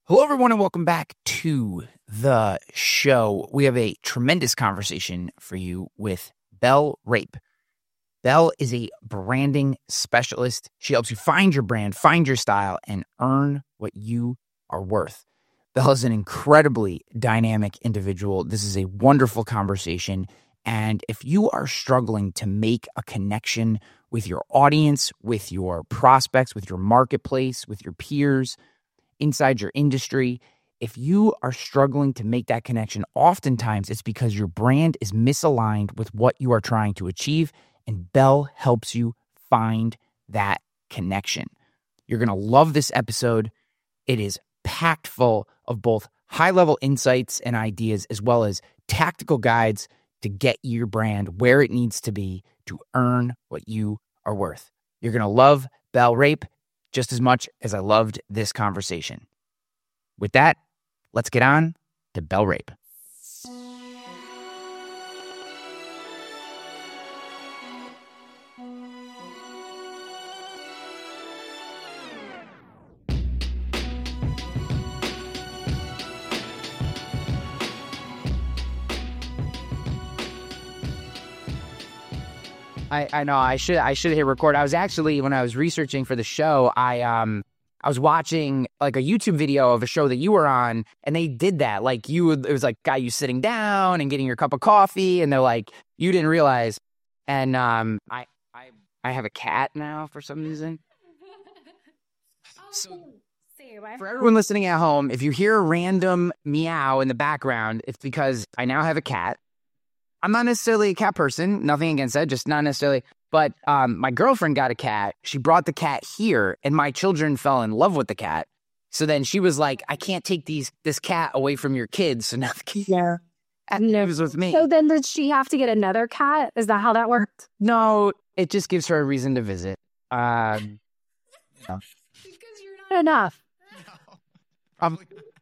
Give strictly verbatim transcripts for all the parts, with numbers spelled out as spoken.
Hello, everyone, and welcome back to the show. We have a tremendous conversation for you with Belle Rape. Belle is a branding specialist. She helps you find your brand, find your style, and earn what you are worth. Belle is an incredibly dynamic individual. This is a wonderful conversation. And if you are struggling to make a connection with your audience, with your prospects, with your marketplace, with your peers, inside your industry, if you are struggling to make that connection, oftentimes it's because your brand is misaligned with what you are trying to achieve, and Belle helps you find that connection. You're going to love this episode. It is packed full of both high-level insights and ideas, as well as tactical guides to get your brand where it needs to be to earn what you are worth. You're going to love Belle Rape just as much as I loved this conversation. With that, let's get on to Belle Rape. I, I know I should I should hit record. I was actually, when I was researching for the show, I um I was watching like a YouTube video of a show that you were on, and they did that. Like you, it was like got you sitting down and getting your cup of coffee, and they're like, you didn't realize. And um I I I have a cat now for some reason. So for everyone listening at home, if you hear a random meow in the background, it's because I now have a cat. I'm not necessarily a cat person, nothing against that, just not necessarily. But um, my girlfriend got a cat. She brought the cat here, and my children fell in love with the cat. So then she was like, I can't take these this cat away from your kids. So now the cat Yeah. lives with me. So then did she have to get another cat? Is that how that worked? No, it just gives her a reason to visit. Um, no. Because you're not enough. Probably.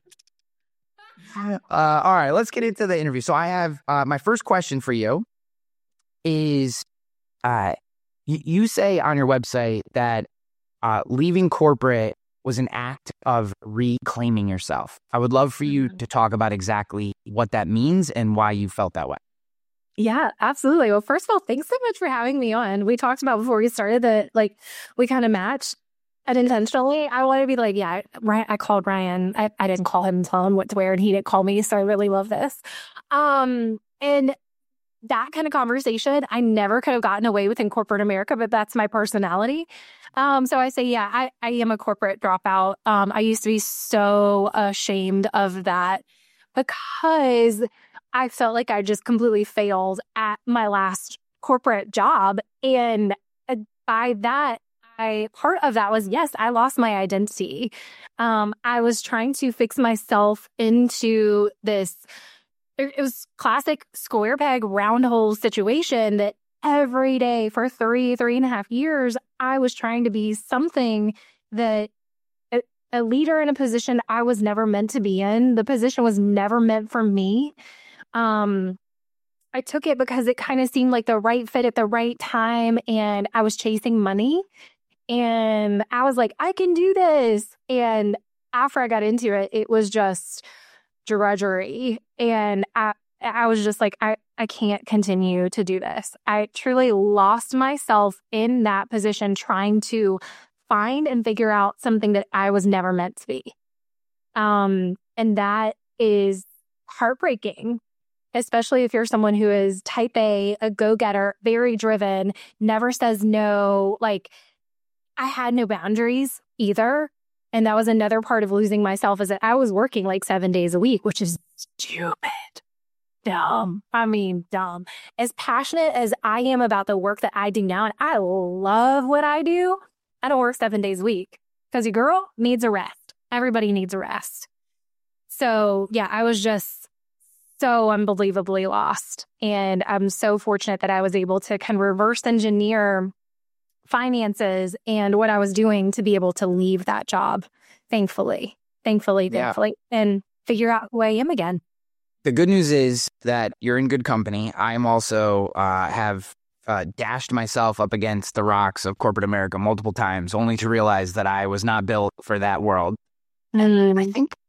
Uh, all right, let's get into the interview. So I have uh, my first question for you is, uh, you, you say on your website that uh, leaving corporate was an act of reclaiming yourself. I would love for you to talk about exactly what that means and why you felt that way. Yeah, absolutely. Well, first of all, thanks so much for having me on. We talked about before we started that, like, we kind of matched. And intentionally, I want to be like, yeah, Ryan, I called Ryan. I, I didn't call him and tell him what to wear, and he didn't call me. So I really love this. Um, and that kind of conversation, I never could have gotten away with in corporate America, but that's my personality. Um, so I say, yeah, I, I am a corporate dropout. Um, I used to be so ashamed of that because I felt like I just completely failed at my last corporate job. And uh, by that, I, part of that was, yes, I lost my identity. Um, I was trying to fix myself into this, it was classic square peg, round hole situation that every day for three, three and a half years, I was trying to be something that a, a leader in a position I was never meant to be in. The position was never meant for me. Um, I took it because it kind of seemed like the right fit at the right time, and I was chasing money. And I was like, I can do this. And after I got into it, it was just drudgery. And I, I was just like, I, I can't continue to do this. I truly lost myself in that position trying to find and figure out something that I was never meant to be. Um, and that is heartbreaking, especially if you're someone who is type A, a go-getter, very driven, never says no, like, I had no boundaries either. And that was another part of losing myself, is that I was working like seven days a week, which is stupid. Dumb. I mean, dumb. As passionate as I am about the work that I do now, and I love what I do, I don't work seven days a week because your girl needs a rest. Everybody needs a rest. So yeah, I was just so unbelievably lost. And I'm so fortunate that I was able to kind of reverse engineer finances and what I was doing to be able to leave that job, thankfully, thankfully, Yeah. thankfully, and figure out who I am again. The good news is that you're in good company. I am also uh, have uh, dashed myself up against the rocks of corporate America multiple times, only to realize that I was not built for that world. Mm. I think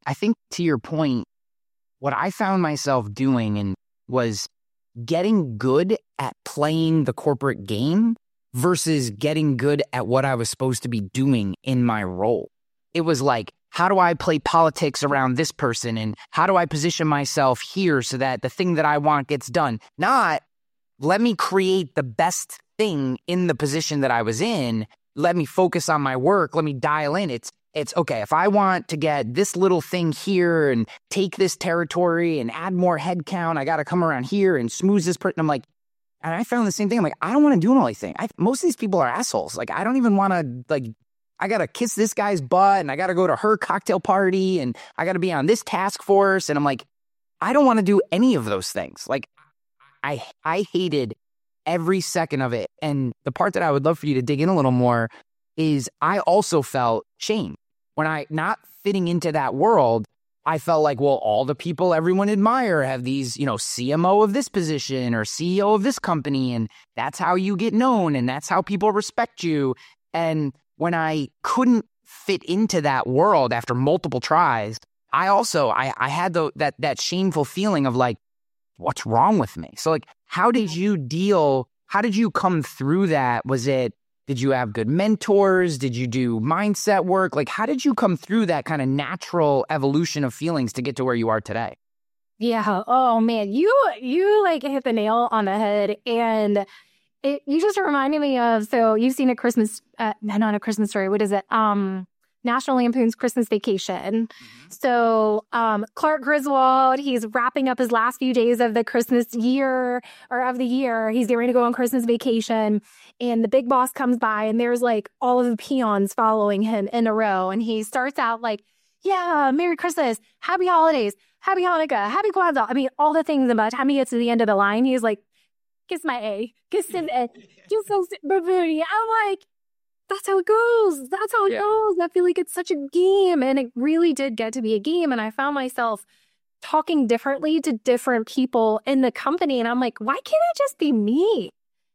I think to your point, what I found myself doing and was getting good at playing the corporate game versus getting good at what I was supposed to be doing in my role. It was like, how do I play politics around this person? And how do I position myself here so that the thing that I want gets done? Not, let me create the best thing in the position that I was in. Let me focus on my work. Let me dial in. It's, it's okay. If I want to get this little thing here and take this territory and add more headcount, I got to come around here and smooth this person. I'm like, and I found the same thing. I'm like, I don't want to do an all thing. I, most of these people are assholes. Like, I don't even want to, like, I got to kiss this guy's butt and I got to go to her cocktail party and I got to be on this task force. And I'm like, I don't want to do any of those things. Like, I, I hated every second of it. And the part that I would love for you to dig in a little more is I also felt shame when I not fitting into that world. I felt like, well, all the people everyone admire have these, you know, C M O of this position or C E O of this company, and that's how you get known, and that's how people respect you. And when I couldn't fit into that world after multiple tries, I also, I, I had the, that that shameful feeling of like, what's wrong with me? So like, how did you deal, how did you come through that? Was it, did you have good mentors? Did you do mindset work? Like, how did you come through that kind of natural evolution of feelings to get to where you are today? Yeah. Oh man, you you like hit the nail on the head, and it you just reminded me of. So you've seen a Christmas, uh, not a Christmas Story. What is it? Um, National Lampoon's Christmas Vacation. Mm-hmm. So um, Clark Griswold, he's wrapping up his last few days of the Christmas year or of the year. He's getting ready to go on Christmas vacation. And the big boss comes by and there's like all of the peons following him in a row. And he starts out like, yeah, Merry Christmas, Happy Holidays, Happy Hanukkah, Happy Kwanzaa. I mean, all the things. And by the time he gets to the end of the line, he's like, kiss my A, kiss his A. You're so baboony. I'm like, that's how it goes. That's how it yeah. goes. I feel like it's such a game. And it really did get to be a game. And I found myself talking differently to different people in the company. And I'm like, why can't I just be me?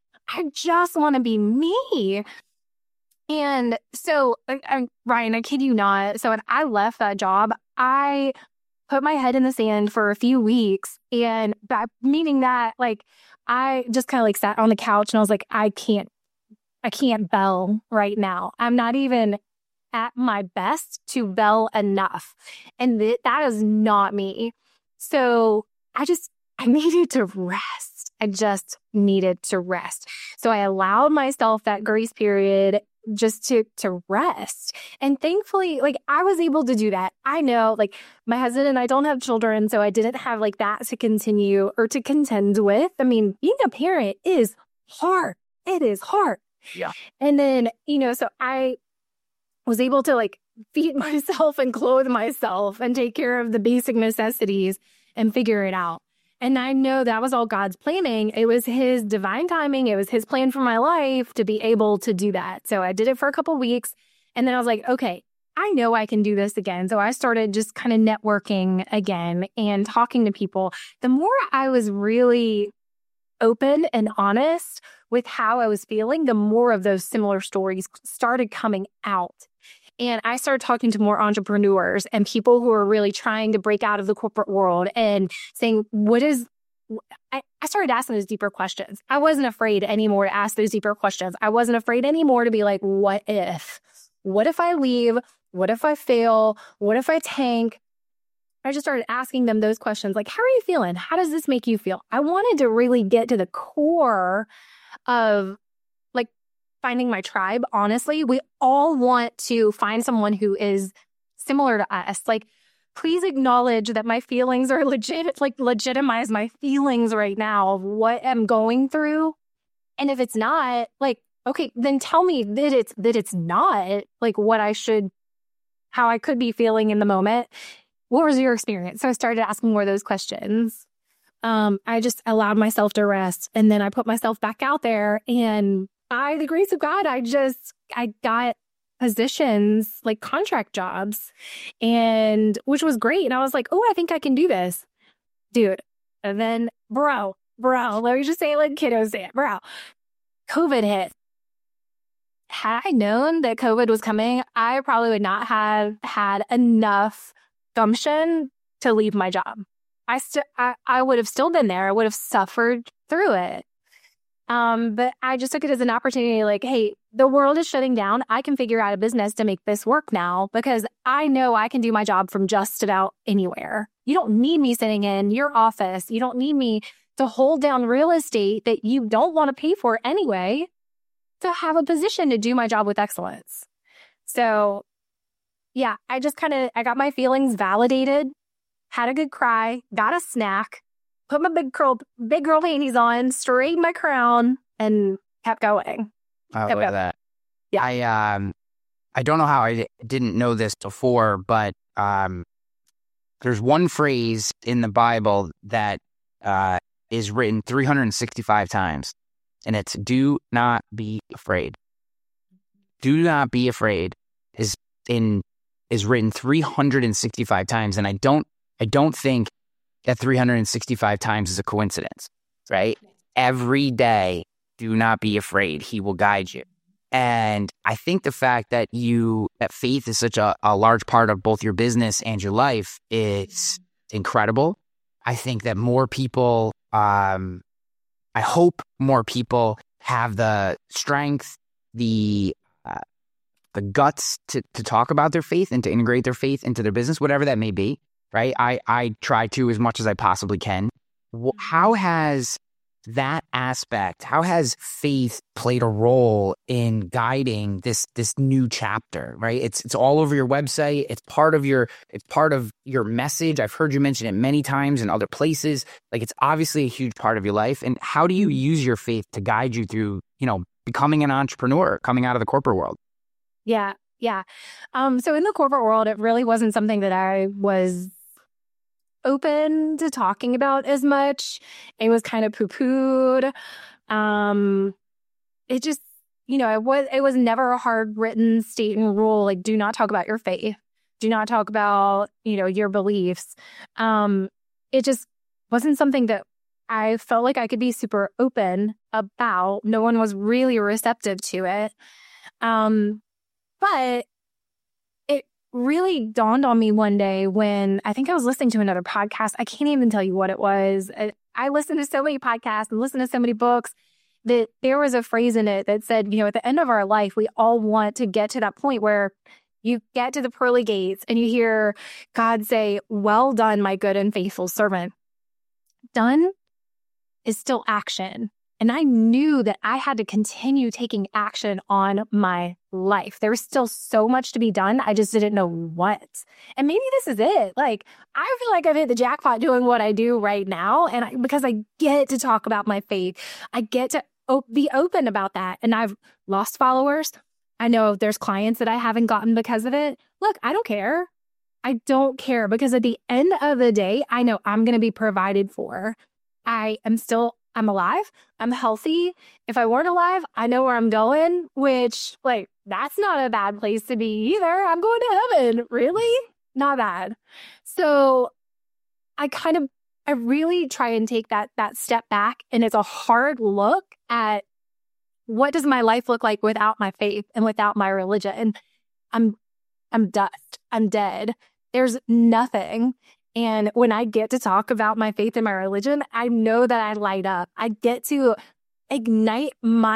I just want to be me. And so, I, Ryan, I kid you not. So when I left that job, I put my head in the sand for a few weeks. And by meaning that, like, I just kind of like sat on the couch and I was like, I can't. I can't bell right now. I'm not even at my best to bell enough. And th- that is not me. So I just, I needed to rest. I just needed to rest. So I allowed myself that grace period just to, to rest. And thankfully, like I was able to do that. I know like my husband and I don't have children, so I didn't have like that to continue or to contend with. I mean, being a parent is hard. It is hard. Yeah. And then, you know, so I was able to like feed myself and clothe myself and take care of the basic necessities and figure it out. And I know that was all God's planning. It was his divine timing. It was his plan for my life to be able to do that. So I did it for a couple of weeks. And then I was like, okay, I know I can do this again. So I started just kind of networking again and talking to people. The more I was really open and honest with how I was feeling, the more of those similar stories started coming out. And I started talking to more entrepreneurs and people who are really trying to break out of the corporate world and saying, what is, I, I started asking those deeper questions. I wasn't afraid anymore to ask those deeper questions. I wasn't afraid anymore to be like, what if? What if I leave? What if I fail? What if I tank? I just started asking them those questions like, how are you feeling? How does this make you feel? I wanted to really get to the core of like finding my tribe. Honestly, we all want to find someone who is similar to us. Like, please acknowledge that my feelings are legit, like legitimize my feelings right now of what I'm going through. And if it's not, like, okay, then tell me that it's, that it's not like what I should, how I could be feeling in the moment. What was your experience? So I started asking more of those questions. Um, I just allowed myself to rest. And then I put myself back out there. And by the grace of God, I just, I got positions, like contract jobs, and which was great. And I was like, oh, I think I can do this. Dude. And then, bro, bro, let me just say it like kiddos say it, bro. COVID hit. Had I known that COVID was coming, I probably would not have had enough gumption to leave my job. I, st- I, I would have still been there. I would have suffered through it. Um, but I just took it as an opportunity like, hey, the world is shutting down. I can figure out a business to make this work now because I know I can do my job from just about anywhere. You don't need me sitting in your office. You don't need me to hold down real estate that you don't want to pay for anyway to have a position to do my job with excellence. So yeah, I just kind of, I got my feelings validated, had a good cry, got a snack, put my big girl, big girl panties on, straightened my crown, and kept going. I kept love going. that. Yeah. I um, I don't know how I didn't know this before, but um, there's one phrase in the Bible that uh is written three hundred sixty-five times, and it's "Do not be afraid." "Do not be afraid" is in is written three hundred sixty-five times, and I don't I don't think that three hundred sixty-five times is a coincidence, right? Every day, do not be afraid. He will guide you. And I think the fact that you, that faith is such a, a large part of both your business and your life is incredible. I think that more people, um, I hope more people have the strength, the uh, the guts to, to talk about their faith and to integrate their faith into their business, whatever that may be. Right. I, I try to as much as I possibly can. How has that aspect, how has faith played a role in guiding this this new chapter? Right. It's it's all over your website. It's part of your it's part of your message. I've heard you mention it many times in other places. Like, it's obviously a huge part of your life. And how do you use your faith to guide you through, you know, becoming an entrepreneur, coming out of the corporate world? Yeah. Yeah. Um, so in the corporate world, it really wasn't something that I was open to talking about as much. It was kind of poo-pooed. Um, it just, you know, it was it was never a hard written statement rule, like, do not talk about your faith. Do not talk about, you know, your beliefs. Um, it just wasn't something that I felt like I could be super open about. No one was really receptive to it. Um, but really dawned on me one day when I think I was listening to another podcast. I can't even tell you what it was. I, I listened to so many podcasts and listened to so many books that there was a phrase in it that said, you know, at the end of our life, we all want to get to that point where you get to the pearly gates and you hear God say, "Well done, my good and faithful servant." Done is still action. And I knew that I had to continue taking action on my life. There was still so much to be done. I just didn't know what. And maybe this is it. Like, I feel like I've hit the jackpot doing what I do right now. And I, because I get to talk about my faith, I get to op- be open about that. And I've lost followers. I know there's clients that I haven't gotten because of it. Look, I don't care. I don't care, because at the end of the day, I know I'm going to be provided for. I am still I'm alive. I'm healthy. If I weren't alive, I know where I'm going, which, like, that's not a bad place to be either. I'm going to heaven. Really? Not bad. So I kind of, I really try and take that, that step back. And it's a hard look at what does my life look like without my faith and without my religion. And I'm, I'm dust. I'm dead. There's nothing. And when I get to talk about my faith and my religion, I know that I light up. I get to ignite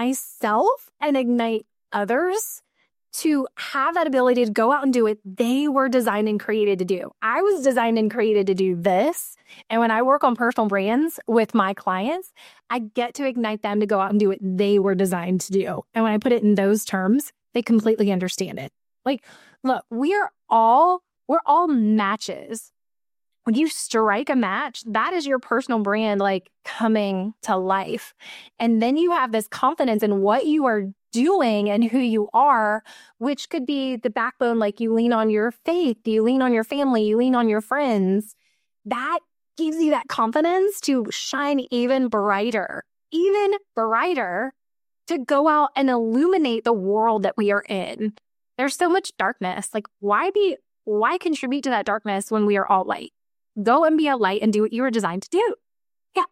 myself and ignite others to have that ability to go out and do what they were designed and created to do. I was designed and created to do this. And when I work on personal brands with my clients, I get to ignite them to go out and do what they were designed to do. And when I put it in those terms, they completely understand it. Like, look, we are all, we're all matches. When you strike a match, that is your personal brand, like, coming to life. And then you have this confidence in what you are doing and who you are, which could be the backbone. Like, you lean on your faith, you lean on your family, you lean on your friends. That gives you that confidence to shine even brighter, even brighter, to go out and illuminate the world that we are in. There's so much darkness. Like, why be, why contribute to that darkness when we are all light? Go and be a light and do what you were designed to do. Yeah.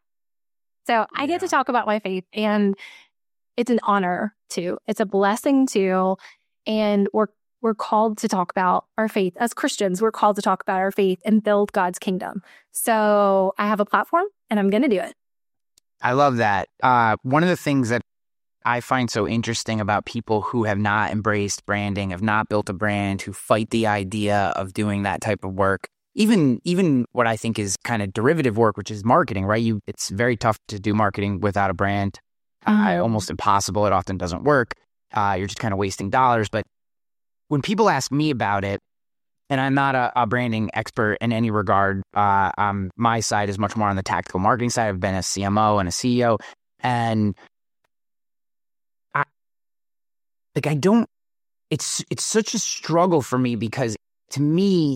So I get to talk about my faith, and it's an honor too. It's a blessing too. And we're we're called to talk about our faith. As Christians, we're called to talk about our faith and build God's kingdom. So I have a platform and I'm going to do it. I love that. Uh, one of the things that I find so interesting about people who have not embraced branding, have not built a brand, who fight the idea of doing that type of work, even even what I think is kind of derivative work, which is marketing, right? You, it's very tough to do marketing without a brand. Mm-hmm. Uh, almost impossible. It often doesn't work. Uh, you're just kind of wasting dollars. But when people ask me about it, and I'm not a, a branding expert in any regard, uh, um, my side is much more on the tactical marketing side. I've been a C M O and a C E O, and I, like I don't. It's it's such a struggle for me because to me,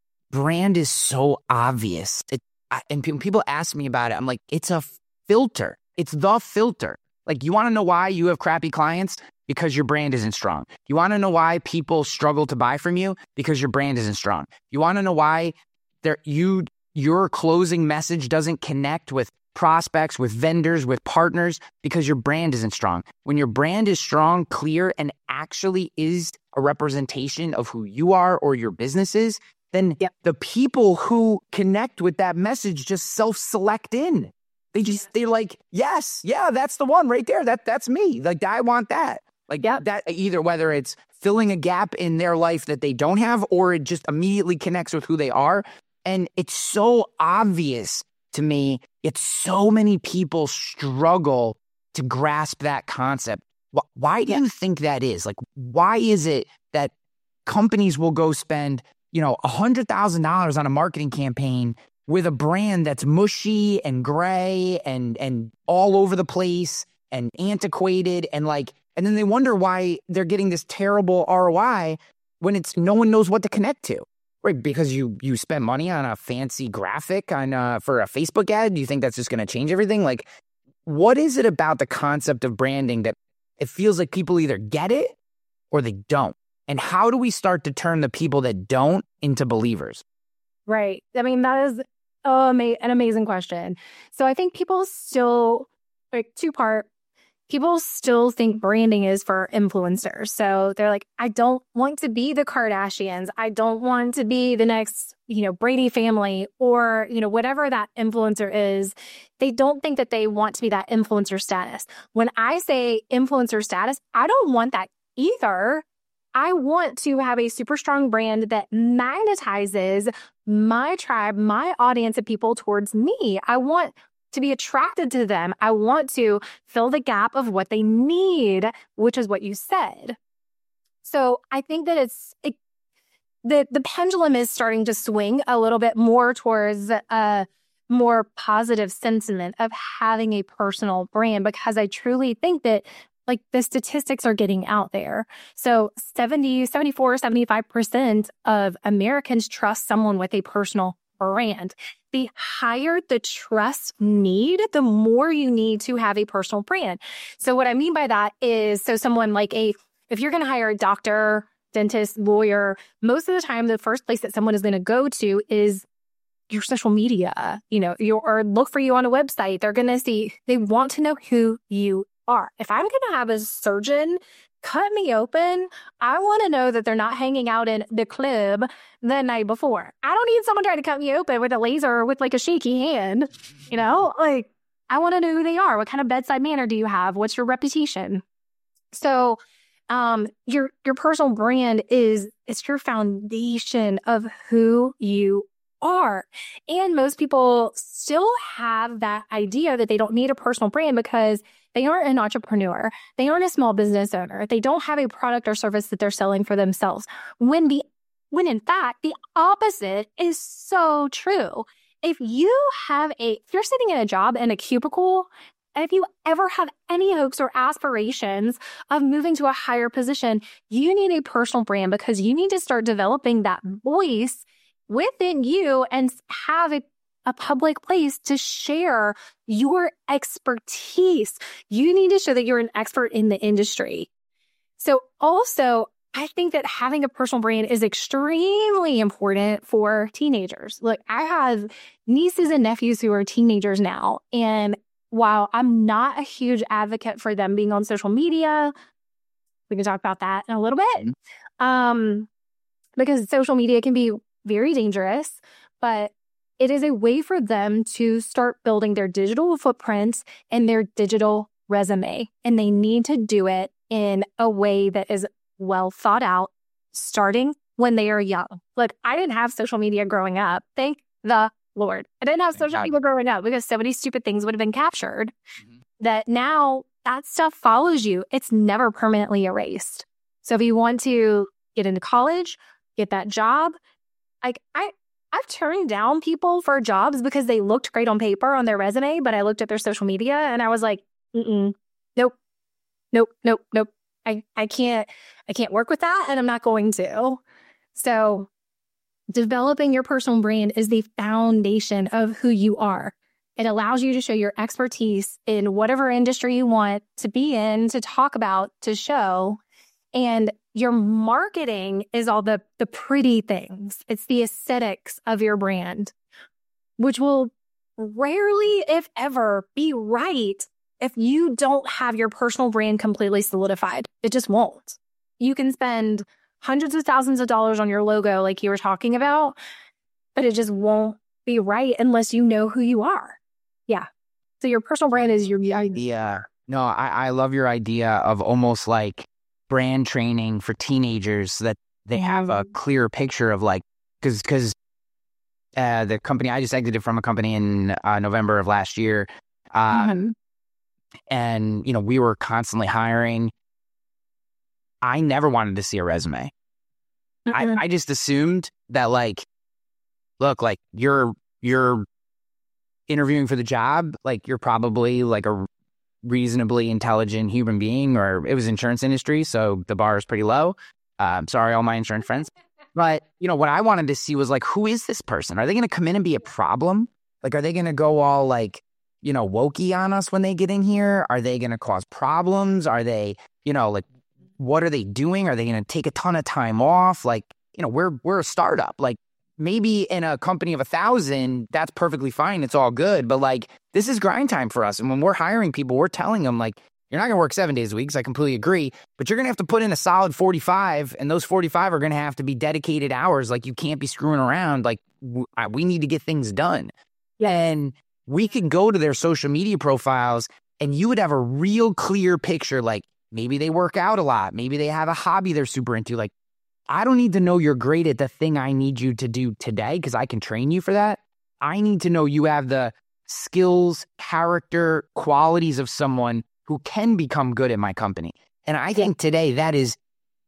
brand is so obvious. It, I, and when people ask me about it, I'm like, it's a filter. It's the filter. Like, you want to know why you have crappy clients? Because your brand isn't strong. You want to know why people struggle to buy from you? Because your brand isn't strong. You want to know why there you your closing message doesn't connect with prospects, with vendors, with partners? Because your brand isn't strong. When your brand is strong, clear, and actually is a representation of who you are or your business is, then yep. the people who connect with that message just self-select in. They just, they're like, yes, yeah, that's the one right there. That That's me. Like, I want that. Like yep. that, either whether it's filling a gap in their life that they don't have, or it just immediately connects with who they are. And it's so obvious to me, yet so many people struggle to grasp that concept. Why do yeah. you think that is? Like, why is it that companies will go spend, you know, one hundred thousand dollars on a marketing campaign with a brand that's mushy and gray and and all over the place and antiquated, and like, and then they wonder why they're getting this terrible R O I when it's no one knows what to connect to, right? Because you you spend money on a fancy graphic on uh, for a Facebook ad. Do you think that's just going to change everything? Like, what is it about the concept of branding that it feels like people either get it or they don't? And how do we start to turn the people that don't into believers? Right. I mean, that is Oh, an amazing question. So I think people still, like, two part, people still think branding is for influencers. So they're like, I don't want to be the Kardashians. I don't want to be the next, you know, Brady family, or, you know, whatever that influencer is. They don't think that they want to be that influencer status. When I say influencer status, I don't want that either. I want to have a super strong brand that magnetizes my tribe, my audience of people towards me. I want to be attracted to them. I want to fill the gap of what they need, which is what you said. So I think that it's it, the the pendulum is starting to swing a little bit more towards a more positive sentiment of having a personal brand, because I truly think that, like, the statistics are getting out there. So seventy, seventy-four, seventy-five percent of Americans trust someone with a personal brand. The higher the trust need, the more you need to have a personal brand. So what I mean by that is, so someone like a, if you're going to hire a doctor, dentist, lawyer, most of the time, the first place that someone is going to go to is your social media, you know, your, or look for you on a website. They're going to see, they want to know who you are. If I'm going to have a surgeon cut me open, I want to know that they're not hanging out in the club the night before. I don't need someone trying to cut me open with a laser or with like a shaky hand. You know, like, I want to know who they are. What kind of bedside manner do you have? What's your reputation? So um, your your personal brand is it's your foundation of who you are. And most people still have that idea that they don't need a personal brand because they aren't an entrepreneur. They aren't a small business owner. They don't have a product or service that they're selling for themselves. When the when in fact, the opposite is so true. If you have a, if you're sitting in a job in a cubicle, and if you ever have any hopes or aspirations of moving to a higher position, you need a personal brand, because you need to start developing that voice within you and have a a public place to share your expertise. You need to show that you're an expert in the industry. So also, I think that having a personal brand is extremely important for teenagers. Look, I have nieces and nephews who are teenagers now. And while I'm not a huge advocate for them being on social media, we can talk about that in a little bit. Um, because social media can be very dangerous, but it is a way for them to start building their digital footprints and their digital resume. And they need to do it in a way that is well thought out, starting when they are young. Look, I didn't have social media growing up. Thank the Lord. I didn't have social media growing up because so many stupid things would have been captured mm-hmm. that now that stuff follows you. It's never permanently erased. So if you want to get into college, get that job, like I, I've turned down people for jobs because they looked great on paper on their resume, but I looked at their social media and I was like, mm-mm, nope, nope, nope, nope. I, I can't, I can't work with that and I'm not going to. So developing your personal brand is the foundation of who you are. It allows you to show your expertise in whatever industry you want to be in, to talk about, to show. And your marketing is all the, the pretty things. It's the aesthetics of your brand, which will rarely, if ever, be right if you don't have your personal brand completely solidified. It just won't. You can spend hundreds of thousands of dollars on your logo like you were talking about, but it just won't be right unless you know who you are. Yeah. So your personal brand is your idea. No, I, I love your idea of almost like brand training for teenagers so that they have a clear picture of like, because because uh, the company, I just exited from a company in uh, November of last year. Uh, mm-hmm. And, you know, we were constantly hiring. I never wanted to see a resume. Mm-hmm. I, I just assumed that like, look, like you're, you're interviewing for the job, like you're probably like a reasonably intelligent human being, or it was insurance industry, so the bar is pretty low. Um, sorry, all my insurance friends. But, you know, what I wanted to see was like, who is this person? Are they going to come in and be a problem? Like, are they going to go all like, you know, wokey on us when they get in here? Are they going to cause problems? Are they, you know, like, what are they doing? Are they going to take a ton of time off? Like, you know, we're, we're a startup. Like, maybe in a company of a thousand, that's perfectly fine. It's all good. But like, this is grind time for us. And when we're hiring people, we're telling them like, you're not going to work seven days a week. So I completely agree. But you're going to have to put in a solid forty-five. And those forty-five are going to have to be dedicated hours. Like, you can't be screwing around. Like, w- we need to get things done. Yeah. And we could go to their social media profiles and you would have a real clear picture. Like, maybe they work out a lot. Maybe they have a hobby they're super into. Like, I don't need to know you're great at the thing I need you to do today because I can train you for that. I need to know you have the skills, character, qualities of someone who can become good at my company. And I think today that is,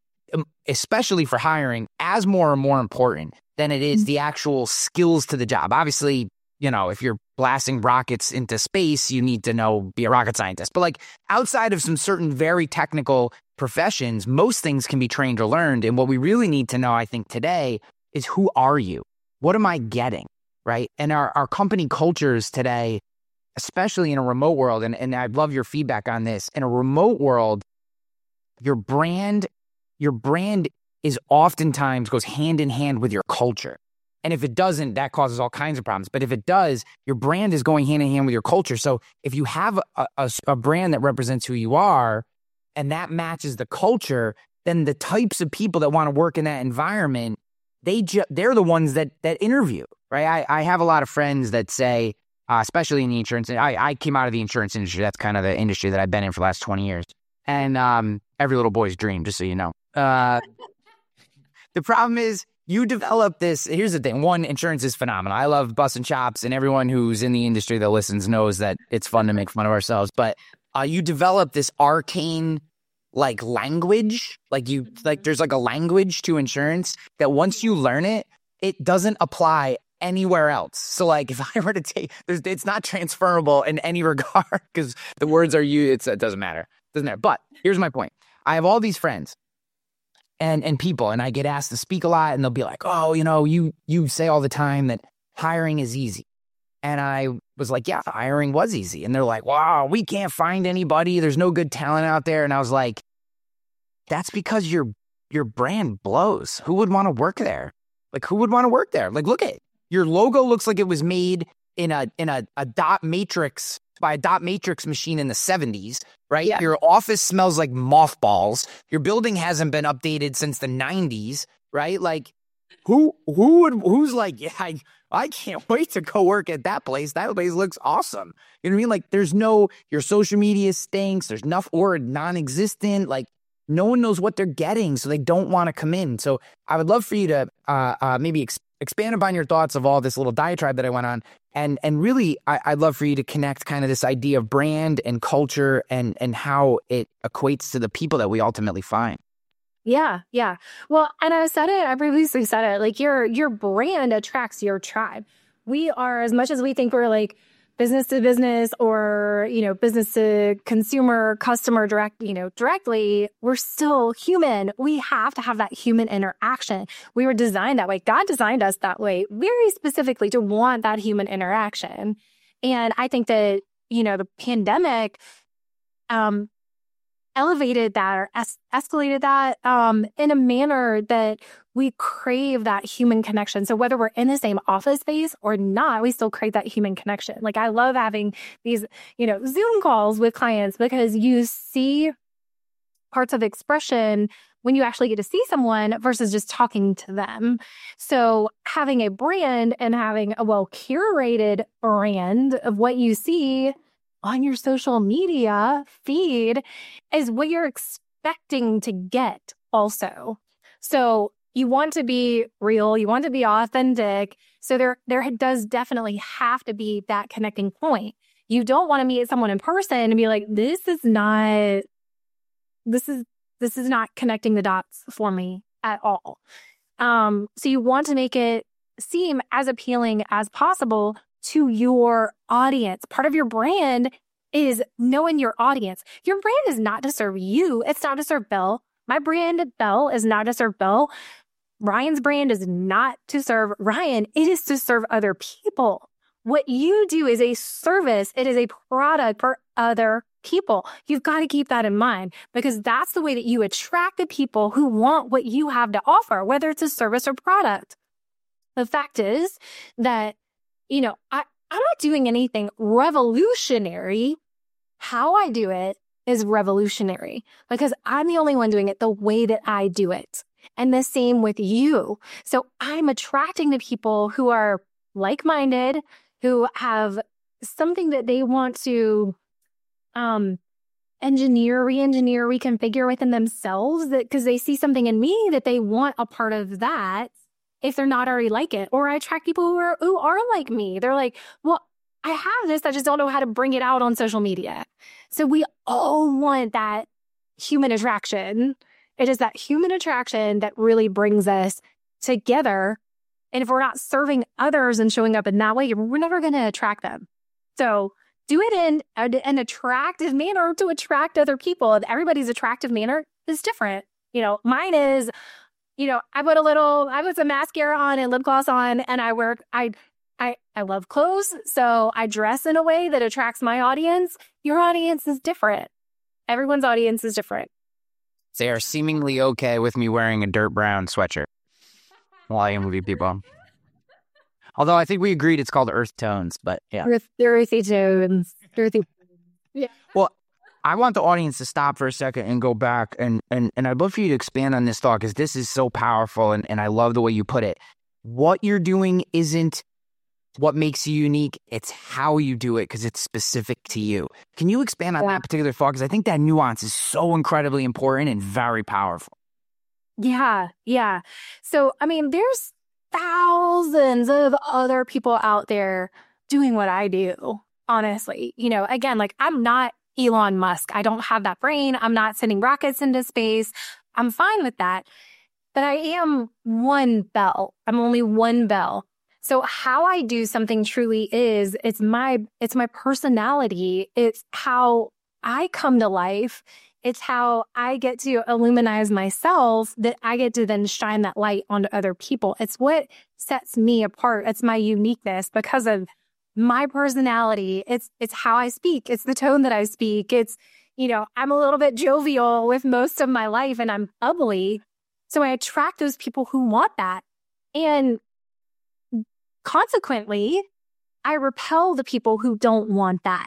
especially for hiring, as more and more important than it is the actual skills to the job. Obviously, you know, if you're blasting rockets into space, you need to know, be a rocket scientist. But like outside of some certain very technical professions, most things can be trained or learned. And what we really need to know, I think, today is who are you? What am I getting? Right? And our, our company cultures today, especially in a remote world, and, and I'd love your feedback on this. In a remote world, your brand, your brand is oftentimes goes hand in hand with your culture. And if it doesn't, that causes all kinds of problems. But if it does, your brand is going hand in hand with your culture. So if you have a, a, a brand that represents who you are, and that matches the culture, then the types of people that want to work in that environment, they ju- they're the ones that that interview, right? I, I have a lot of friends that say, uh, especially in the insurance, I, I came out of the insurance industry. That's kind of the industry that I've been in for the last twenty years. And um, every little boy's dream, just so you know. Uh, the problem is, you develop this. Here's the thing. One, insurance is phenomenal. I love busting chops, and everyone who's in the industry that listens knows that it's fun to make fun of ourselves. But uh, you develop this arcane, like, language. Like, you, like, there's like a language to insurance that once you learn it, it doesn't apply anywhere else. So, like, if I were to take, there's, it's not transferable in any regard because the words are you. It's, it doesn't matter. It doesn't matter. But here's my point. I have all these friends. And and people, and I get asked to speak a lot, and they'll be like, oh, you know, you you say all the time that hiring is easy. And I was like, yeah, hiring was easy. And they're like, wow, we can't find anybody. There's no good talent out there. And I was like, that's because your your brand blows. Who would want to work there? Like, who would want to work there? Like, look at it. Your logo looks like it was made in a in a, a dot matrix by a dot matrix machine in the seventies, right? Yeah. Your office smells like mothballs. Your building hasn't been updated since the nineties, right? Like, who who would who's like, yeah, I, I can't wait to go work at that place. That place looks awesome. You know what I mean? Like, there's no, your social media stinks. There's enough or non-existent. Like, no one knows what they're getting, so they don't want to come in. So I would love for you to uh, uh, maybe ex- expand upon your thoughts of all this little diatribe that I went on. And and really, I, I'd love for you to connect kind of this idea of brand and culture and and how it equates to the people that we ultimately find. Yeah, yeah. Well, and I said it, I previously said it, like your your brand attracts your tribe. We are, as much as we think we're like business to business or, you know, business to consumer, customer direct, you know, directly, we're still human. We have to have that human interaction. We were designed that way. God designed us that way, very specifically to want that human interaction. And I think that, you know, the pandemic, um, elevated that or es- escalated that um, in a manner that we crave that human connection. So whether we're in the same office space or not, we still crave that human connection. Like I love having these, you know, Zoom calls with clients because you see parts of expression when you actually get to see someone versus just talking to them. So having a brand and having a well-curated brand of what you see on your social media feed is what you're expecting to get also. So you want to be real, you want to be authentic. So there, there does definitely have to be that connecting point. You don't want to meet someone in person and be like, this is not, this is, this is not connecting the dots for me at all. Um, so you want to make it seem as appealing as possible to your audience. Part of your brand is knowing your audience. Your brand is not to serve you. It's not to serve Belle. My brand, Belle, is not to serve Belle. Ryan's brand is not to serve Ryan. It is to serve other people. What you do is a service. It is a product for other people. You've got to keep that in mind because that's the way that you attract the people who want what you have to offer, whether it's a service or product. The fact is that, you know, I, I'm not doing anything revolutionary. How I do it is revolutionary because I'm the only one doing it the way that I do it. And the same with you. So I'm attracting the people who are like-minded, who have something that they want to um, engineer, re-engineer, reconfigure within themselves that because they see something in me that they want a part of that. If they're not already like it, or I attract people who are who are like me. They're like, well, I have this, I just don't know how to bring it out on social media. So we all want that human attraction. It is that human attraction that really brings us together. And if we're not serving others and showing up in that way, we're never going to attract them. So do it in an attractive manner to attract other people. And everybody's attractive manner is different. You know, mine is, you know, I put a little, I put some mascara on and lip gloss on, and I work, I, I, I love clothes. So I dress in a way that attracts my audience. Your audience is different. Everyone's audience is different. They are seemingly okay with me wearing a dirt brown sweatshirt while I am movie people. Although I think we agreed it's called earth tones, but yeah. Earth, earthy tones. Earthy. Yeah. Well, I want the audience to stop for a second and go back, and and, and I'd love for you to expand on this thought because this is so powerful, and, and I love the way you put it. What you're doing isn't what makes you unique. It's how you do it because it's specific to you. Can you expand on yeah. that particular thought? Because I think that nuance is so incredibly important and very powerful. Yeah, yeah. So, I mean, there's thousands of other people out there doing what I do, honestly. You know, again, like I'm not Elon Musk. I don't have that brain. I'm not sending rockets into space. I'm fine with that. But I am one Belle. I'm only one Belle. So how I do something truly is, it's my, it's my personality. It's how I come to life. It's how I get to illuminize myself that I get to then shine that light onto other people. It's what sets me apart. It's my uniqueness because of my personality. It's, it's how I speak. It's the tone that I speak. It's, you know, I'm a little bit jovial with most of my life and I'm bubbly. So I attract those people who want that. And consequently, I repel the people who don't want that.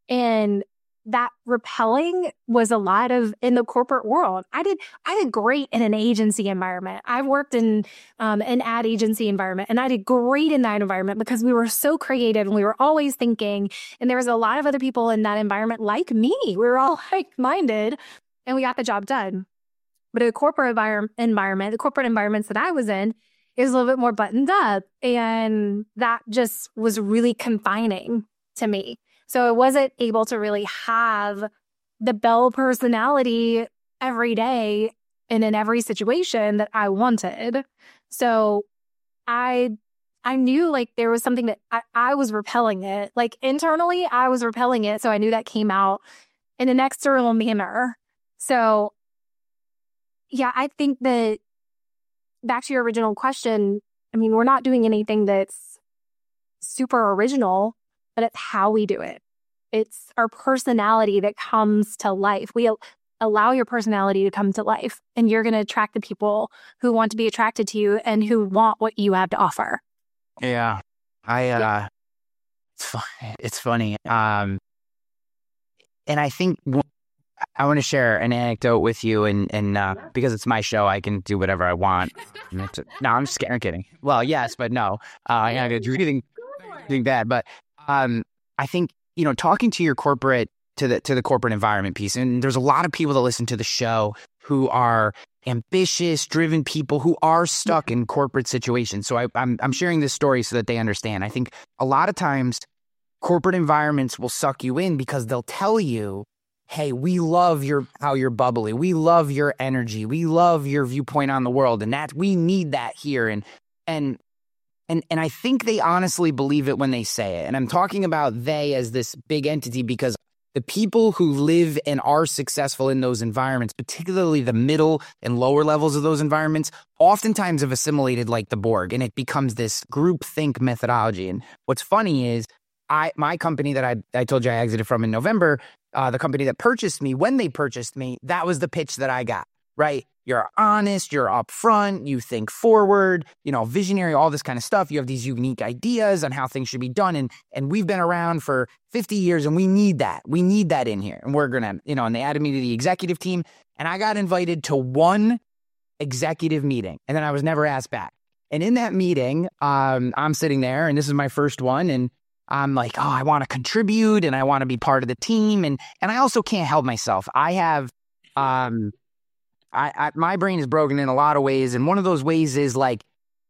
And that repelling was a lot of in the corporate world. I did, I did great in an agency environment. I've worked in um, an ad agency environment, and I did great in that environment because we were so creative and we were always thinking. And there was a lot of other people in that environment like me. We were all like-minded, and we got the job done. But a corporate envir- environment, the corporate environments that I was in, it was a little bit more buttoned up, and that just was really confining to me. So I wasn't able to really have the Belle personality every day and in every situation that I wanted. So I I knew like there was something that I, I was repelling it. Like internally, I was repelling it. So I knew that came out in an external manner. So yeah, I think that back to your original question, I mean, we're not doing anything that's super original, but it's how we do it. It's our personality that comes to life. We allow your personality to come to life, and you're going to attract the people who want to be attracted to you and who want what you have to offer. Yeah. I, uh, yeah. It's, fun. It's funny. Um, and I think w- I want to share an anecdote with you, and, and uh, because it's my show, I can do whatever I want. No, I'm just kidding. I'm kidding. Well, yes, but no. Uh, I'm not going to do anything, anything bad. But um, I think, you know, talking to your corporate, to the to the corporate environment piece, and there's a lot of people that listen to the show who are ambitious, driven people who are stuck in corporate situations. So I, I'm I'm sharing this story so that they understand. I think a lot of times corporate environments will suck you in because they'll tell you, hey, we love your how you're bubbly. We love your energy. We love your viewpoint on the world. And that we need that here. And and and and I think they honestly believe it when they say it. And I'm talking about they as this big entity because the people who live and are successful in those environments, particularly the middle and lower levels of those environments, oftentimes have assimilated like the Borg, and it becomes this groupthink methodology. And what's funny is I my company that I I told you I exited from in November, uh, the company that purchased me, when they purchased me, that was the pitch that I got, right? You're honest, you're upfront, you think forward, you know, visionary, all this kind of stuff. You have these unique ideas on how things should be done. And and we've been around for fifty years, and we need that. We need that in here. And we're going to, you know, and they added me to the executive team, and I got invited to one executive meeting, and then I was never asked back. And in that meeting, um, I'm sitting there, and this is my first one, and I'm like, oh, I want to contribute, and I want to be part of the team. And and I also can't help myself. I have... um. I, I, my brain is broken in a lot of ways. And one of those ways is like,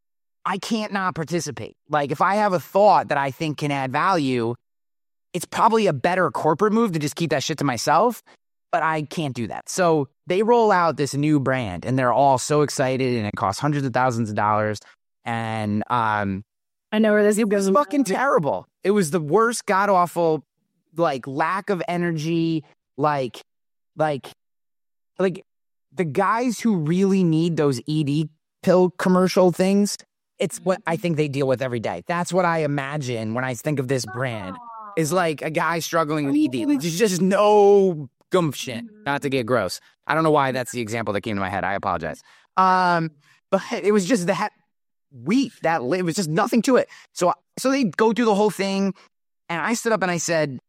I can't not participate. Like if I have a thought that I think can add value, it's probably a better corporate move to just keep that shit to myself, but I can't do that. So they roll out this new brand, and they're all so excited, and it costs hundreds of thousands of dollars. And um, I know where this it was fucking terrible. It was the worst, god awful, like lack of energy, like, like, like, the guys who really need those E D pill commercial things, it's what I think they deal with every day. That's what I imagine when I think of this brand, is like a guy struggling with E D. Like, there's just no gumption, not to get gross. I don't know why that's the example that came to my head. I apologize. Um, but it was just that wheat, that it was just nothing to it. So, so they go through the whole thing, and I stood up and I said,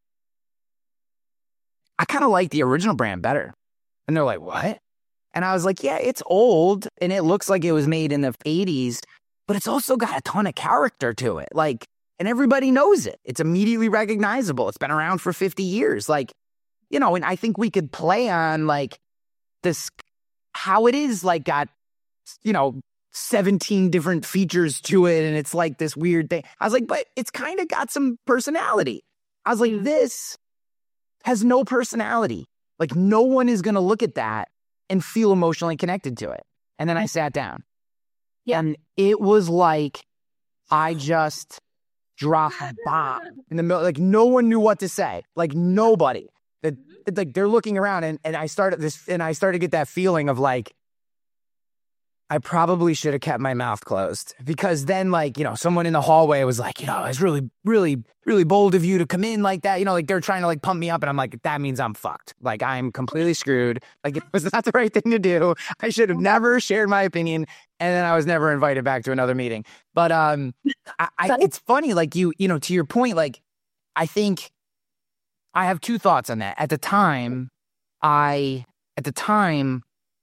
I kind of like the original brand better. And they're like, what? And I was like, yeah, it's old, and it looks like it was made in the eighties, but it's also got a ton of character to it. Like, and everybody knows it. It's immediately recognizable. It's been around for fifty years. Like, you know, and I think we could play on like this, how it is like got, you know, seventeen different features to it. And it's like this weird thing. I was like, but it's kind of got some personality. I was like, this has no personality. Like no one is going to look at that and feel emotionally connected to it. And then I sat down. Yeah. And it was like I just dropped a bomb in the middle. Like no one knew what to say. Like nobody. That like they're looking around, and, and I started this and I started to get that feeling of like, I probably should have kept my mouth closed, because then, like, you know, someone in the hallway was like, you know, it's really, really, really bold of you to come in like that. You know, like they're trying to like pump me up, and I'm like, that means I'm fucked. Like I'm completely screwed. Like it was not the right thing to do. I should have never shared my opinion. And then I was never invited back to another meeting. But um, I, I, it's funny, like you, you know, to your point, like I think I have two thoughts on that. At the time, I, at the time,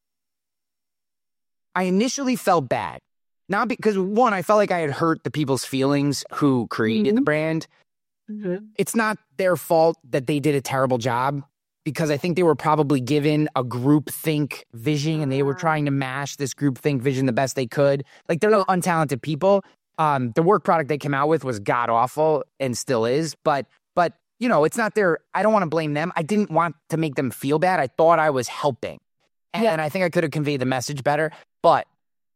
I initially felt bad. Not because, one, I felt like I had hurt the people's feelings who created mm-hmm. the brand. Mm-hmm. It's not their fault that they did a terrible job, because I think they were probably given a groupthink vision and they were trying to mash this groupthink vision the best they could. Like, they're no untalented people. Um, the work product they came out with was god-awful and still is. But, but you know, it's not their, I don't want to blame them. I didn't want to make them feel bad. I thought I was helping. And, yeah. and I think I could have conveyed the message better. But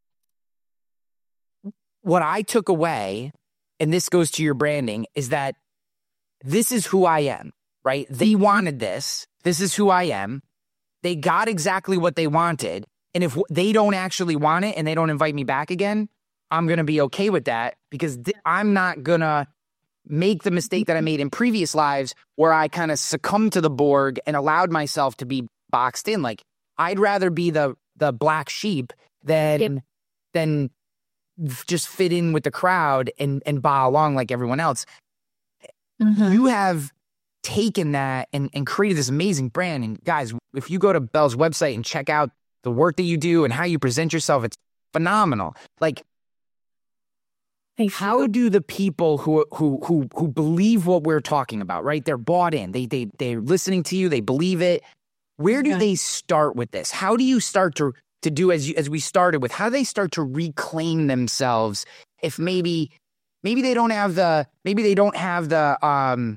what I took away, and this goes to your branding, is that this is who I am, right? They wanted this. This is who I am. They got exactly what they wanted. And if they don't actually want it and they don't invite me back again, I'm going to be okay with that, because th- I'm not going to make the mistake that I made in previous lives where I kind of succumbed to the Borg and allowed myself to be boxed in. Like, I'd rather be the the black sheep than, yep. than just fit in with the crowd and, and bow along like everyone else. Mm-hmm. You have taken that and, and created this amazing brand. And guys, if you go to Belle's website and check out the work that you do and how you present yourself, it's phenomenal. Like, how do the people who who who who believe what we're talking about, right? They're bought in. They they they're listening to you. They believe it. Where do yeah. they start with this? How do you start to to do as you, as we started with? How do they start to reclaim themselves if maybe maybe they don't have the maybe they don't have the um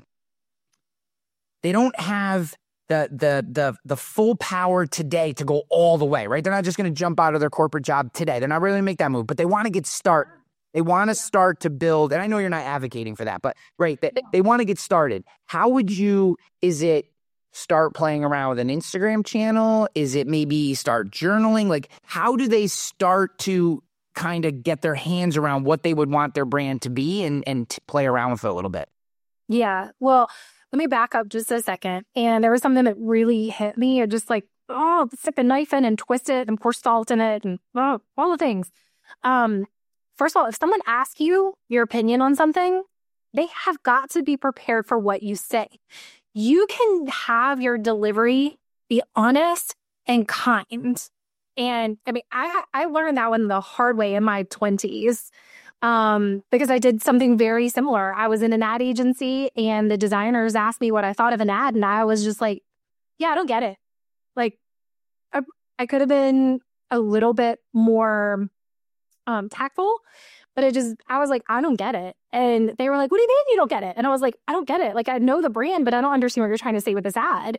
they don't have the the the the full power today to go all the way, right? They're not just going to jump out of their corporate job today. They're not really going to make that move, but they want to get start. They want to start to build, and I know you're not advocating for that, but right, they, they want to get started. How would you, is it start playing around with an Instagram channel? Is it maybe start journaling? Like, how do they start to kind of get their hands around what they would want their brand to be and, and to play around with it a little bit? Yeah, well, let me back up just a second. And there was something that really hit me. It just like, oh, stick a knife in and twist it and pour salt in it and oh, all the things. Um, First of all, if someone asks you your opinion on something, they have got to be prepared for what you say. You can have your delivery be honest and kind. And I mean, I, I learned that one the hard way in my twenties um, because I did something very similar. I was in an ad agency and the designers asked me what I thought of an ad. And I was just like, yeah, I don't get it. Like, I, I could have been a little bit more um, tactful, but it just, I was like, I don't get it. And they were like, what do you mean you don't get it? And I was like, I don't get it. Like, I know the brand, but I don't understand what you're trying to say with this ad.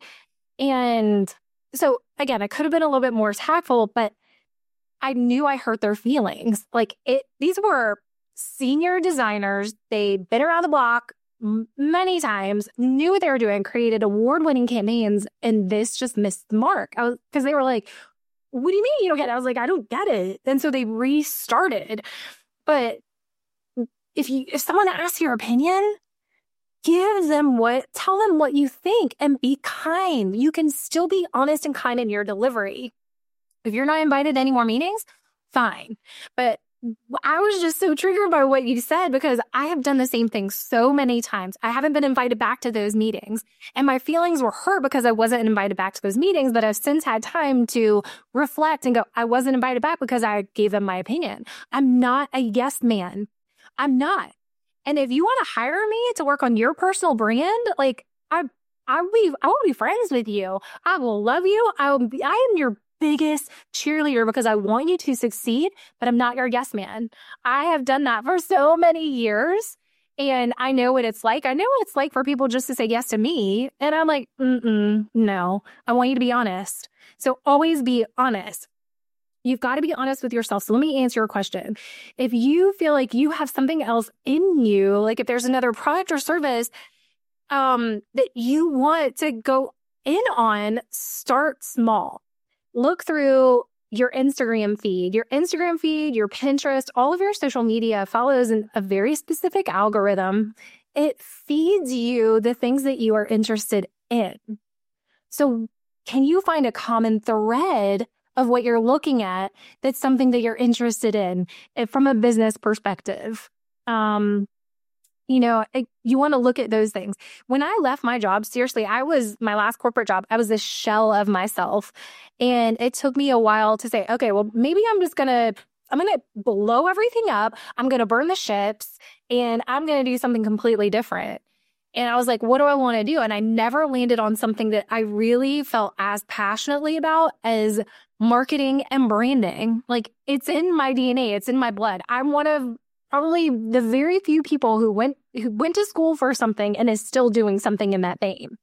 And so again, I could have been a little bit more tactful, but I knew I hurt their feelings. Like it, these were senior designers. They'd been around the block m- many times, knew what they were doing, created award-winning campaigns. And this just missed the mark. I was, because they were like, what do you mean you don't get it? I was like, I don't get it. And so they restarted. But if you if someone asks your opinion, give them what, tell them what you think and be kind. You can still be honest and kind in your delivery. If you're not invited to any more meetings, fine. But I was just so triggered by what you said because I have done the same thing so many times. I haven't been invited back to those meetings. And my feelings were hurt because I wasn't invited back to those meetings, but I've since had time to reflect and go, I wasn't invited back because I gave them my opinion. I'm not a yes man. I'm not. And if you want to hire me to work on your personal brand, like I, I'll be, I will be friends with you. I will love you. I will be, I am your biggest cheerleader because I want you to succeed, but I'm not your yes man. I have done that for so many years and I know what it's like. I know what it's like for people just to say yes to me. And I'm like, mm-mm, no, I want you to be honest. So always be honest. You've got to be honest with yourself. So let me answer your question. If you feel like you have something else in you, like if there's another product or service um, that you want to go in on, start small. Look through your Instagram feed. Your Instagram feed, your Pinterest, all of your social media follows an, a very specific algorithm. It feeds you the things that you are interested in. So can you find a common thread of what you're looking at that's something that you're interested in from a business perspective? Um, You know, it, you want to look at those things. When I left my job, seriously, I was my last corporate job. I was a shell of myself. And it took me a while to say, okay, well, maybe I'm just going to, I'm going to blow everything up. I'm going to burn the ships and I'm going to do something completely different. And I was like, what do I want to do? And I never landed on something that I really felt as passionately about as marketing and branding. Like, it's in my D N A. It's in my blood. I'm one of probably the very few people who went who went to school for something and is still doing something in that vein.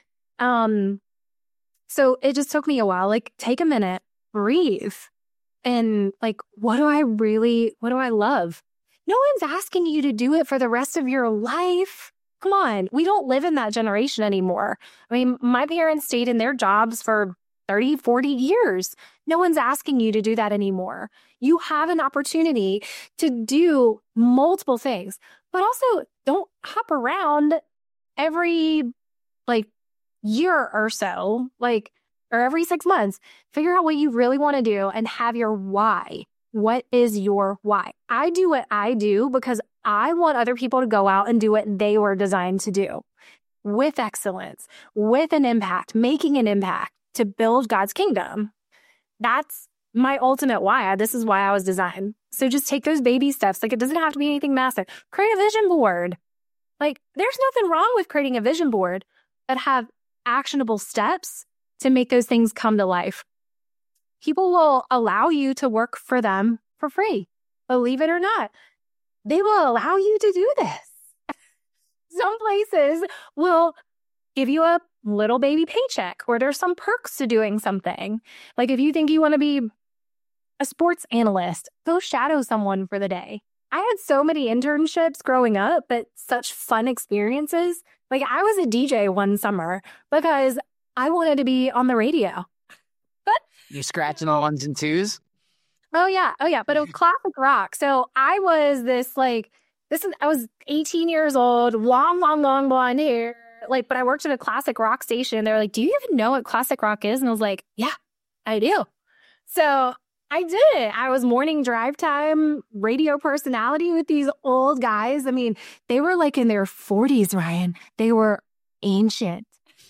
Um, so it just took me a while. Like, take a minute, breathe, and like, what do I really, what do I love? No one's asking you to do it for the rest of your life. Come on, we don't live in that generation anymore. I mean, my parents stayed in their jobs for thirty, forty years. No one's asking you to do that anymore. You have an opportunity to do multiple things, but also don't hop around every like year or so, like, or every six months. Figure out what you really want to do and have your why. What is your why? I do what I do because I want other people to go out and do what they were designed to do with excellence, with an impact, making an impact to build God's kingdom. That's my ultimate why. This is why I was designed. So just take those baby steps. Like, it doesn't have to be anything massive. Create a vision board. Like, there's nothing wrong with creating a vision board that have actionable steps to make those things come to life. People will allow you to work for them for free. Believe it or not, they will allow you to do this. Some places will give you a little baby paycheck, or there's some perks to doing something. Like, if you think you want to be a sports analyst, go shadow someone for the day. I had so many internships growing up, but such fun experiences. Like, I was a D J one summer because I wanted to be on the radio. You scratching the ones and twos? Oh, yeah. Oh, yeah. But it was classic rock. So I was this, like, this is, I was eighteen years old, long, long, long blonde hair. Like, but I worked at a classic rock station. They were like, do you even know what classic rock is? And I was like, yeah, I do. So I did. I was morning drive time radio personality with these old guys. I mean, they were like in their forties, Ryan. They were ancient.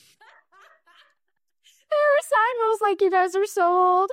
Their sign was like, you guys are so old.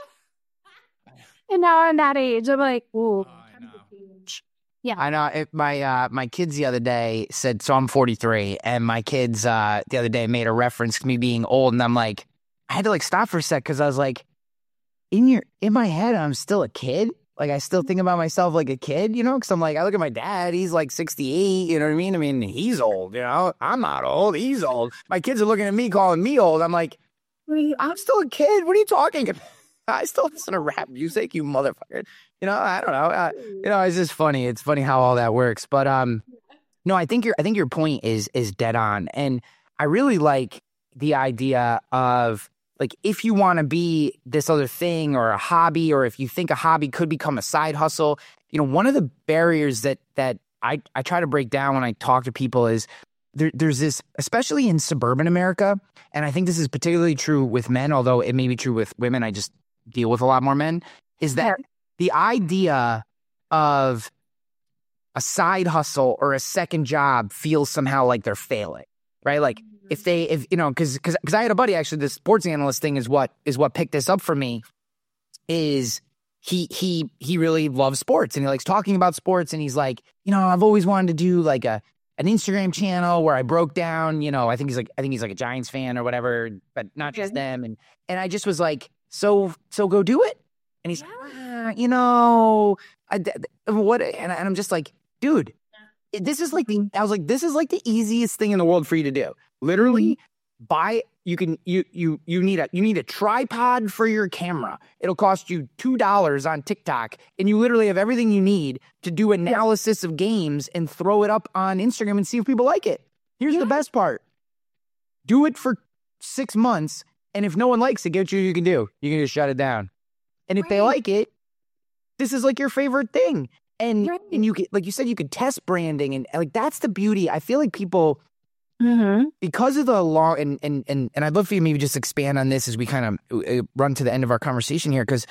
And now I'm that age. I'm like, ooh. Oh, I know. Yeah. I know. It, my uh, my kids the other day said, so I'm forty-three, and my kids uh, the other day made a reference to me being old, and I'm like, I had to like stop for a sec because I was like, in your in my head, I'm still a kid. Like, I still think about myself like a kid, you know, because I'm like, I look at my dad, he's like sixty-eight, you know what I mean? I mean, he's old, you know? I'm not old, he's old. My kids are looking at me, calling me old. I'm like, I'm still a kid. What are you talking about? I still listen to rap music, you motherfucker. You know, I don't know. Uh, you know, it's just funny. It's funny how all that works. But um, no, I think your I think your point is is dead on, and I really like the idea of, like, if you want to be this other thing or a hobby, or if you think a hobby could become a side hustle, you know, one of the barriers that that I I try to break down when I talk to people is there, there's this, especially in suburban America, and I think this is particularly true with men, although it may be true with women. I just deal with a lot more men, is that the idea of a side hustle or a second job feels somehow like they're failing, right? Like, if they, if you know, because because because I had a buddy, actually, the sports analyst thing is what is what picked this up for me. Is he he he really loves sports, and he likes talking about sports, and he's like, you know, I've always wanted to do like a an Instagram channel where I broke down, you know, I think he's like I think he's like a Giants fan or whatever, but not just them, and and I just was like, so so go do it, and he's like, ah, you know, I, what, and, and I'm just like, dude, this is like the I was like, this is like the easiest thing in the world for you to do. Literally, buy you can you you you need a you need a tripod for your camera. It'll cost you two dollars on TikTok, and you literally have everything you need to do analysis of games and throw it up on Instagram and see if people like it. Here's yeah. the best part: do it for six months, and if no one likes it, guess what you can do? You can just shut it down. And if right. they like it, this is like your favorite thing. And right. and you could, like you said, you could test branding, and like that's the beauty. I feel like people. Mm-hmm. Because of the long, and, and, and, and I'd love for you to maybe just expand on this as we kind of run to the end of our conversation here, because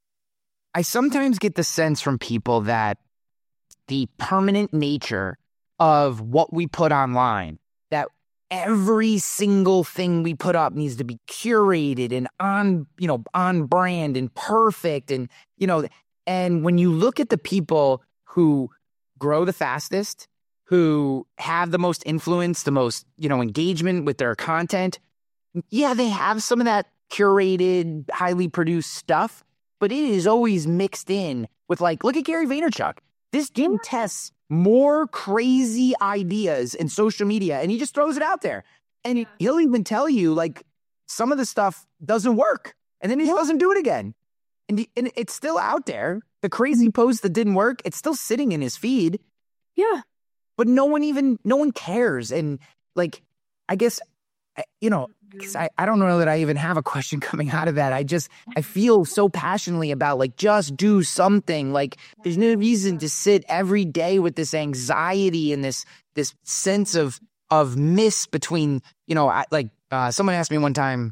I sometimes get the sense from people that the permanent nature of what we put online, that every single thing we put up needs to be curated and on, you know, on brand and perfect. And, you know, and when you look at the people who grow the fastest, who have the most influence, the most, you know, engagement with their content, yeah, they have some of that curated, highly produced stuff, but it is always mixed in with, like, look at Gary Vaynerchuk. This dude tests more crazy ideas in social media and he just throws it out there. And he'll even tell you, like, some of the stuff doesn't work. And then he doesn't do it again. And, the, and it's still out there. The crazy post that didn't work, it's still sitting in his feed. Yeah. But no one even, no one cares. And, like, I guess, you know, because I, I don't know that I even have a question coming out of that. I just, I feel so passionately about, like, just do something. Like, there's no reason to sit every day with this anxiety and this, this sense of, of miss between, you know, I, like, uh, someone asked me one time,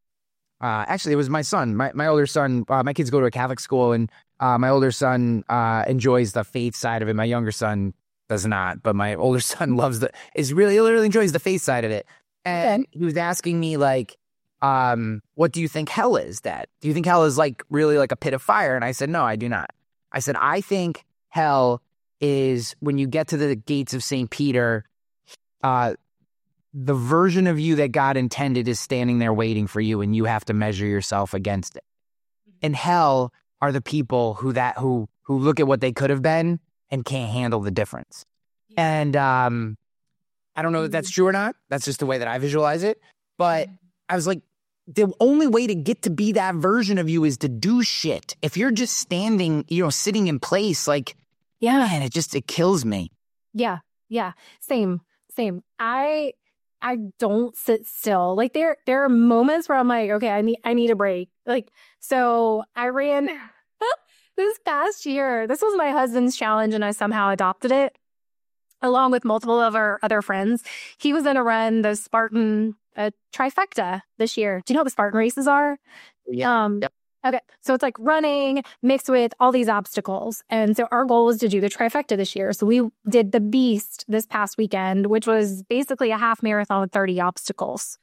uh, actually, it was my son, my, my older son, uh, my kids go to a Catholic school, and uh, my older son uh, enjoys the faith side of it. My younger son does not, but my older son loves the, is really, he really enjoys the faith side of it. And he was asking me, like, um, what do you think hell is, Dad? Do you think hell is, like, really like a pit of fire? And I said, no, I do not. I said, I think hell is when you get to the gates of Saint Peter, uh, the version of you that God intended is standing there waiting for you, and you have to measure yourself against it. And hell are the people who that who who look at what they could have been and can't handle the difference. And um I don't know if that's true or not. That's just the way that I visualize it. But I was like, the only way to get to be that version of you is to do shit. If you're just standing, you know, sitting in place, like, yeah, man, it just, it kills me. Yeah. Yeah. Same. Same. I, I don't sit still. Like, there, there are moments where I'm like, okay, I need, I need a break. Like, so I ran this past year. This was my husband's challenge, and I somehow adopted it, along with multiple of our other friends. He was going to run the Spartan uh, trifecta this year. Do you know what the Spartan races are? Yeah. Um, yep. Okay. So it's like running mixed with all these obstacles. And so our goal was to do the trifecta this year. So we did the Beast this past weekend, which was basically a half marathon with thirty obstacles.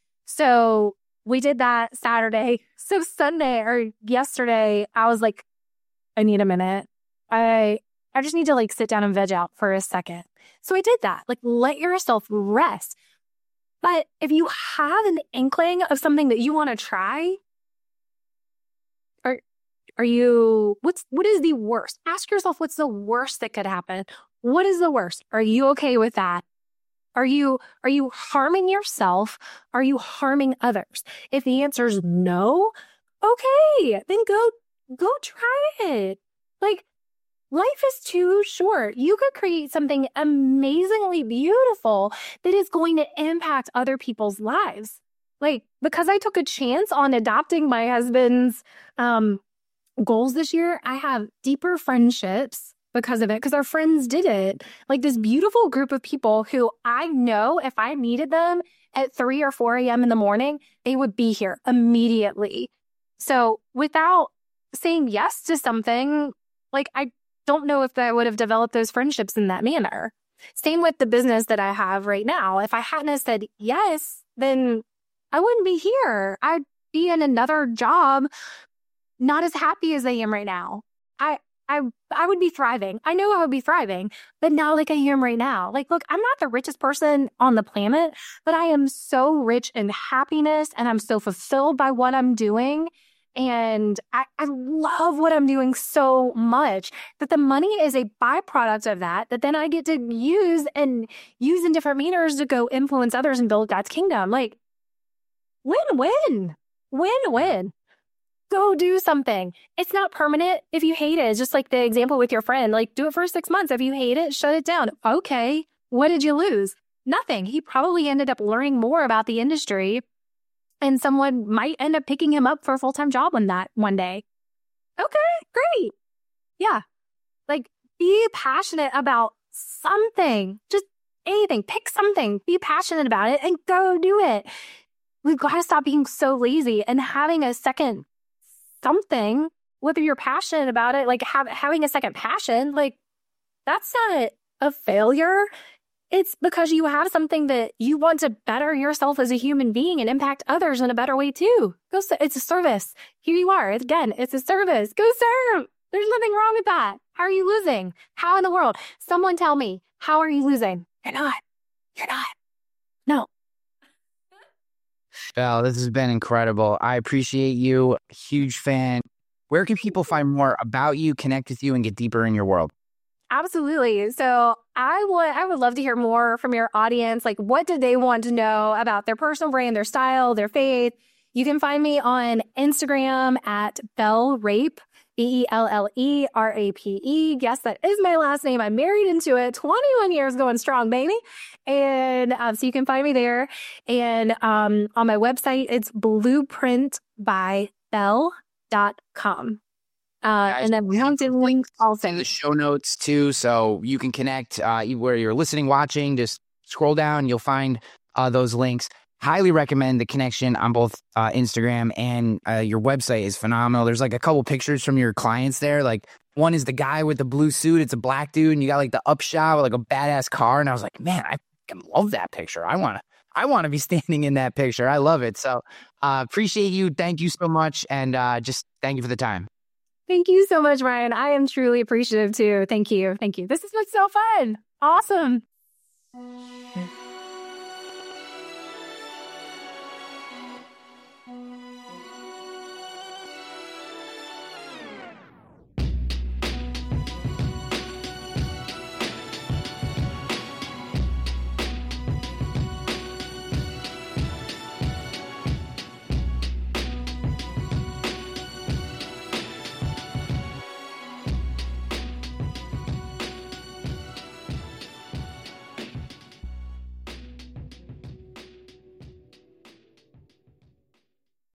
So we did that Saturday. So Sunday or yesterday, I was like, I need a minute. I I just need to, like, sit down and veg out for a second. So I did that. Like, let yourself rest. But if you have an inkling of something that you want to try, are are you, what's, what is the worst? Ask yourself, what's the worst that could happen? What is the worst? Are you okay with that? Are you, are you harming yourself? Are you harming others? If the answer is no, okay, then go, go try it. Like, life is too short. You could create something amazingly beautiful that is going to impact other people's lives. Like, because I took a chance on adopting my husband's um, goals this year, I have deeper friendships because of it, because our friends did it. Like, this beautiful group of people who I know if I needed them at three or four a.m. in the morning, they would be here immediately. So without saying yes to something, like, I don't know if I would have developed those friendships in that manner. Same with the business that I have right now. If I hadn't have said yes, then I wouldn't be here. I'd be in another job, not as happy as I am right now. I I I would be thriving. I know I would be thriving, but not like I am right now. Like, look, I'm not the richest person on the planet, but I am so rich in happiness, and I'm so fulfilled by what I'm doing. And I, I love what I'm doing so much that the money is a byproduct of that, that then I get to use and use in different manners to go influence others and build God's kingdom. Like, win-win, win-win. Go do something. It's not permanent if you hate it. It's just like the example with your friend. Like, do it for six months. If you hate it, shut it down. Okay, what did you lose? Nothing. He probably ended up learning more about the industry, and someone might end up picking him up for a full-time job on that one day. Okay, great. Yeah. Like, be passionate about something. Just anything. Pick something. Be passionate about it and go do it. We've got to stop being so lazy and having a second something, whether you're passionate about it, like have, having a second passion, like, that's not of failure, it's because you have something that you want to better yourself as a human being and impact others in a better way too. Go, it's a service. Here you are. Again, it's a service. Go serve. There's nothing wrong with that. How are you losing? How in the world? Someone tell me, how are you losing? You're not. You're not. No. Belle, this has been incredible. I appreciate you. Huge fan. Where can people find more about you, connect with you, and get deeper in your world? Absolutely. So I would I would love to hear more from your audience. Like, what do they want to know about their personal brand, their style, their faith? You can find me on Instagram at Belle Rape, B E L L E R A P E. Yes, that is my last name. I'm married into it. twenty-one years going strong, baby. And um, so you can find me there. And um, on my website, it's blueprint by belle dot com. Uh, and then we have the links also in the show notes too, so you can connect uh, where you're listening, watching. Just scroll down, you'll find uh, those links. Highly recommend the connection on both uh, Instagram and uh, your website is phenomenal. There's like a couple pictures from your clients there. Like one is the guy with the blue suit. It's a black dude, and you got like the upshot with like a badass car. And I was like, man, I fucking love that picture. I want to, I want to be standing in that picture. I love it. So uh, appreciate you. Thank you so much, and uh, just thank you for the time. Thank you so much, Ryan. I am truly appreciative too. Thank you. Thank you. This has been so fun. Awesome.